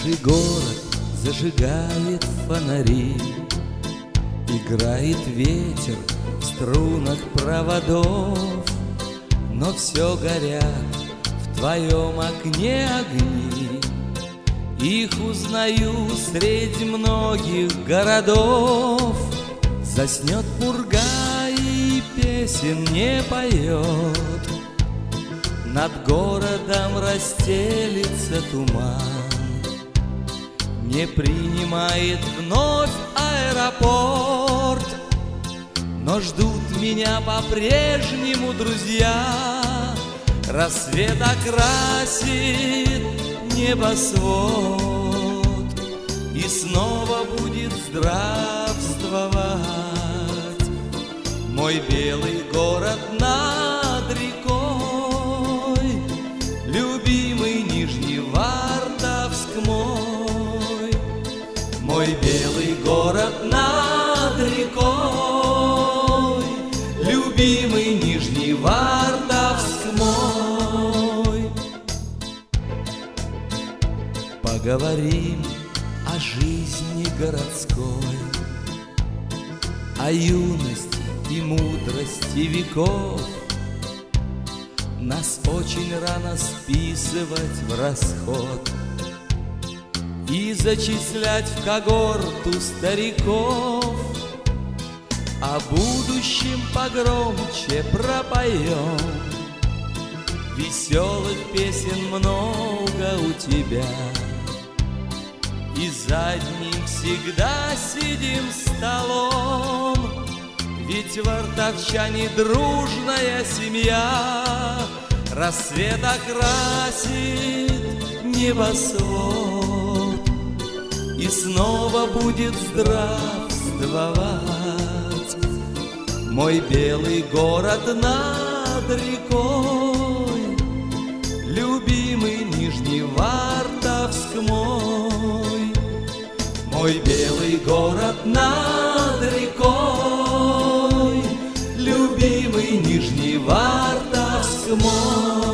Бывший город зажигает фонари, играет ветер в струнах проводов, но все горят в твоем окне огни. Их узнаю среди многих городов. Заснет пурга и песен не поет, над городом расстелится туман. Не принимает вновь аэропорт, но ждут меня по-прежнему друзья. Рассвет окрасит небосвод, и снова будет здравствовать мой белый город над рекой, любимый Нижневартовск мой. Мой белый город над рекой, любимый Нижневартовск мой. Поговорим о жизни городской, о юности и мудрости веков. Нас очень рано списывать в расход и зачислять в когорту стариков. О будущем погромче пропоем, веселых песен много у тебя, и за одним всегда сидим столом. Ведь вартовчане дружная семья. Рассвет окрасит небосвод, и снова будет здравствовать мой белый город над рекой, любимый Нижневартовск мой. Мой белый город над рекой, любимый Нижневартовск мой.